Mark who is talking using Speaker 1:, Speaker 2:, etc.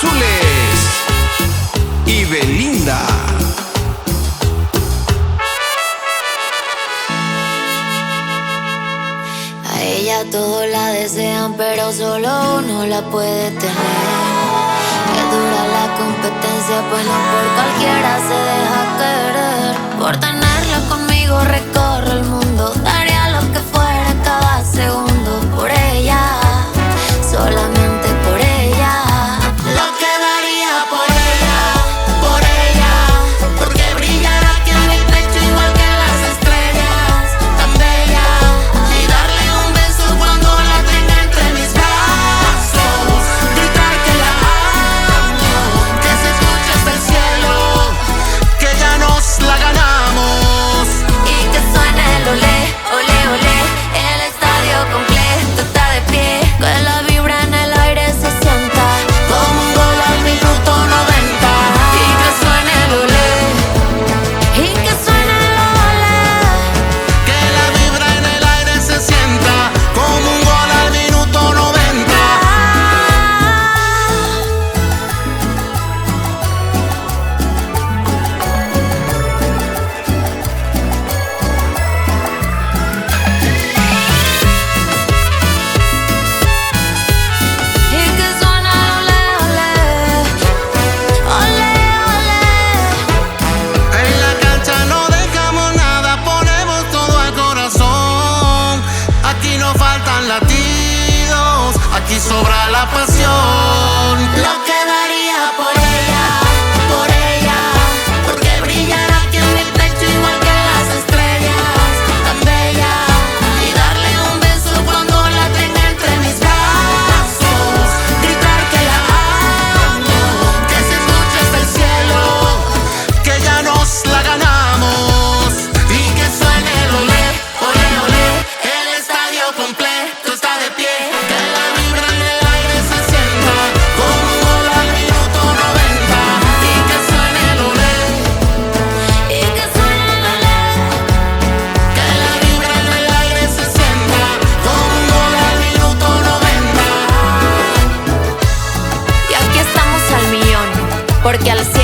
Speaker 1: Azules y Belinda.
Speaker 2: A ella todos la desean, pero solo uno la puede tener. Es dura la competencia, pues no por cualquiera se deja querer. Por tenerla conmigo recorro el mundo, daría lo que fuera cada segundo por ella, solamente por ella. Lo que daría por ella, porque brillará aquí en mi pecho igual que las estrellas, tan bella. Y darle un beso cuando la tenga entre mis brazos, gritar que la amo, que se escuche hasta el cielo,
Speaker 1: Que ya nos la ganamos.
Speaker 2: y que suene el olé, olé, olé. El estadio completo está de pie, que la vibra en el aire se sienta como un gol al minuto 90. Y que suene el olé, y que suene el olé.
Speaker 1: Que la vibra en el aire se sienta como un gol al minuto 90.
Speaker 2: Y que suene el olé, olé, olé, olé.
Speaker 1: En la cancha no dejamos nada, ponemos todo al corazón. Aquí no faltan latidos, aquí sobra la pasión.
Speaker 2: Lo que daría por ella, porque brillará aquí en mi pecho igual que las estrellas, tan bella. Y darle un beso cuando la tenga entre mis brazos, gritar que la amo, que se escuche hasta el cielo,
Speaker 1: Que ya nos la ganamos.
Speaker 2: y que suene el olé, olé, olé. El estadio completo está de pie,
Speaker 1: Que la vibra en el aire se sienta como un gol al minuto 90.
Speaker 2: y que suene el olé, y que suene el olé.
Speaker 1: Que la vibra en el aire se sienta como un gol al minuto 90.
Speaker 2: Y aquí estamos al millón, porque al 100